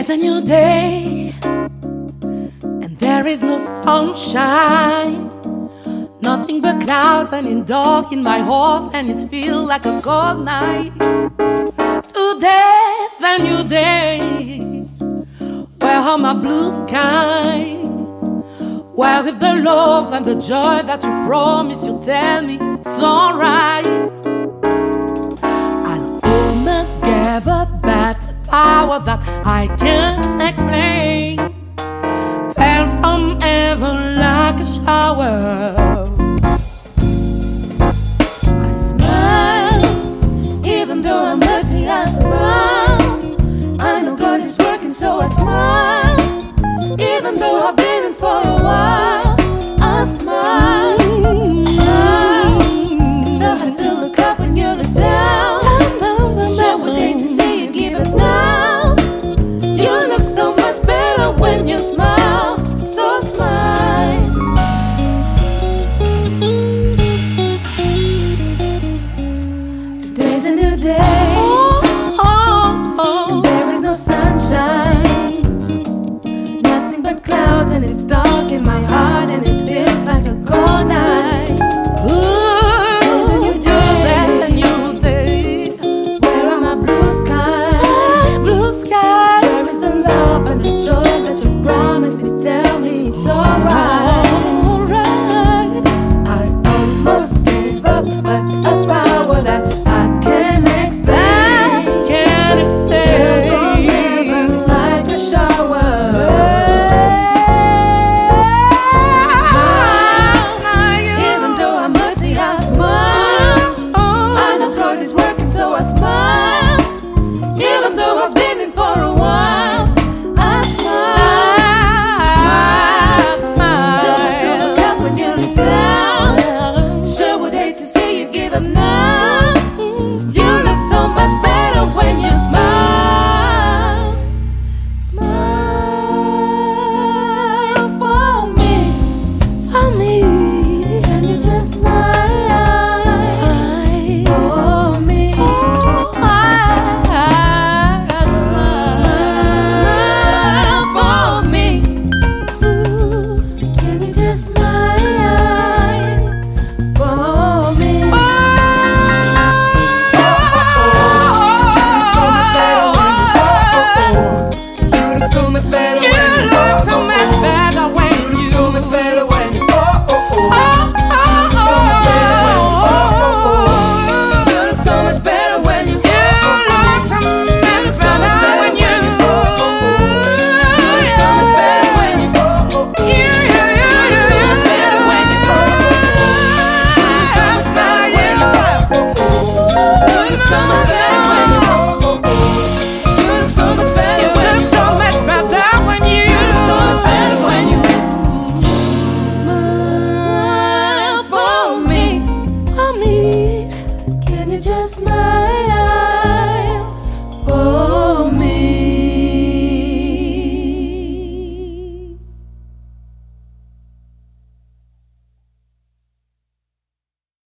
Today's a new day, and there is no sunshine. Nothing but clouds and in dark in my heart, and it feels like a cold night. Today's a new day. Where are my blue skies? Where is the love and the joy that you promise? You tell me it's alright. I'll almost give up that power that I can't explain. Fell from heaven like a shower. I smile, even though I'm messy, I smile. I know God is working, so I smile. Even though I've been in for a while, I smile, smile. It's so hard to look up when you look down. Sure would hate to see you give it now. You look so much better when you smile, so smile. Today's a new day. There is no sunshine. Clouds and it's dark in my heart and it feels like a cold night. There's a new day, a new day. Where are my blue skies? Blue sky. Where is the love and the joy that you promised me? Tell me it's alright. I almost gave up, but a power that I can't explain. Can't explain. Fell from heaven like a shower. Give 'em now.